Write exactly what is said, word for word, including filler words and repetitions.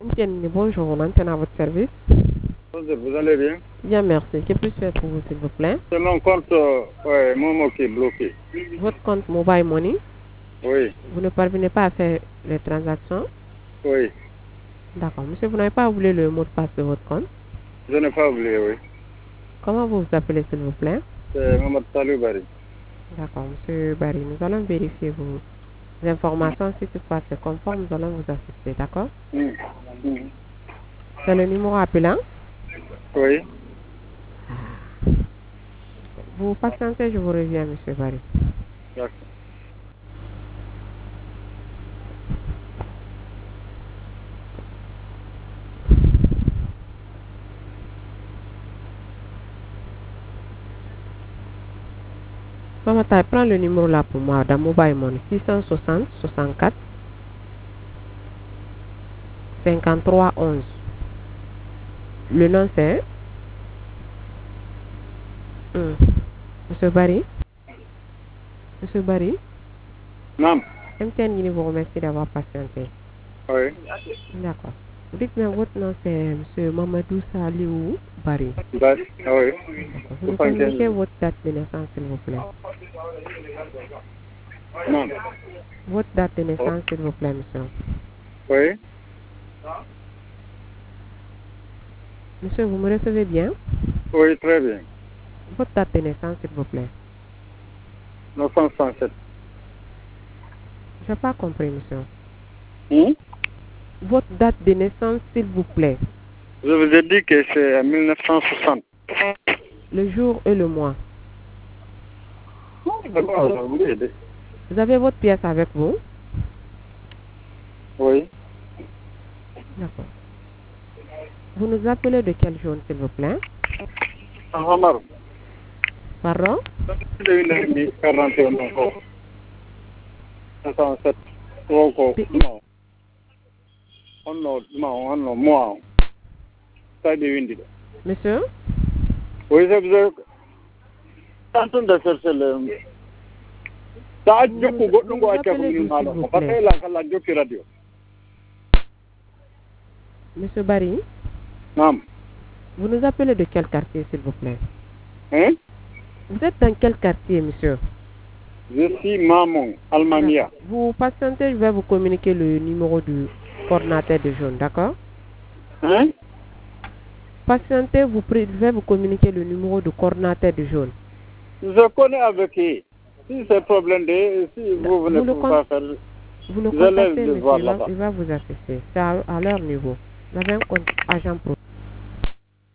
Etienne, bonjour, on antenne à votre service. Bonjour, vous allez bien? Bien, merci. Que puis-je faire pour vous, s'il vous plaît? C'est mon compte, euh, ouais, Momo qui est bloqué. Votre compte Mobile Money, Oui, vous ne parvenez pas à faire les transactions? oui. D'accord. Monsieur, vous n'avez pas oublié le mot de passe de votre compte? Je n'ai pas oublié, oui. Comment vous vous appelez, s'il vous plaît? C'est Mohamed Salou Bari. D'accord, monsieur Barry, nous allons vérifier vos informations. Si toutefois c'est conforme, nous allons vous assister, d'accord? Mm. Mm. C'est le numéro appelant. Oui, Vous patientez, je vous reviens, monsieur Barry. d'accord. Maman, taille, prends le numéro là pour moi, dans Mobile Money, six cent soixante, soixante-quatre, cinquante-trois, onze. Le nom c'est Hmm. Monsieur Barry. Monsieur Barry, Non, M T N vous remercie d'avoir patienté. oui. D'accord. Dites-moi, votre nom c'est monsieur Mamadou Saliou Barry. Bah, oui. Vous Vous nous pensez communiquez que- votre date de naissance, s'il vous plaît. Non. Votre date de naissance, s'il vous plaît, monsieur. Oui, Monsieur, vous me recevez bien? oui, très bien. Votre date de naissance, s'il vous plaît. neuf cent soixante-sept. Je n'ai pas compris, monsieur. Hmm? Votre date de naissance, s'il vous plaît. Je vous ai dit que c'est en mille neuf cent soixante. Le jour et le mois. D'accord, j'ai oublié. Vous avez votre pièce avec vous? Oui. D'accord. Vous nous appelez de quelle zone, s'il vous plaît? Omar. Pardon? quarante et un encore. soixante-sept. Encore. Pi- Non. On non, non, non, moi. Ça de Windy. Monsieur? Oui, je vous ai. Tantôt de chercher le. Ça a Vous dû nous, couper vous nous nous à appelez d'où, s'il Malo. vous On va plaît? faire la salle de radio. Monsieur Barry, Non. vous nous appelez de quel quartier, s'il vous plaît? Hein? Vous êtes dans quel quartier, monsieur? Je suis Mamon, Almania. D'accord. Vous patientez, je vais vous communiquer le numéro du coordinateur de jaune, d'accord? Hein? Patientez, vous pri- je vais vous communiquer le numéro du coordinateur de jaune. Je connais avec qui. Si c'est problème de. Si vous venez Vous le, pour con- pas faire. vous le Je laisse contactez, le monsieur, voir il va, là-bas. il va vous assister. C'est à, à leur niveau. Vous avez un compte agent pro.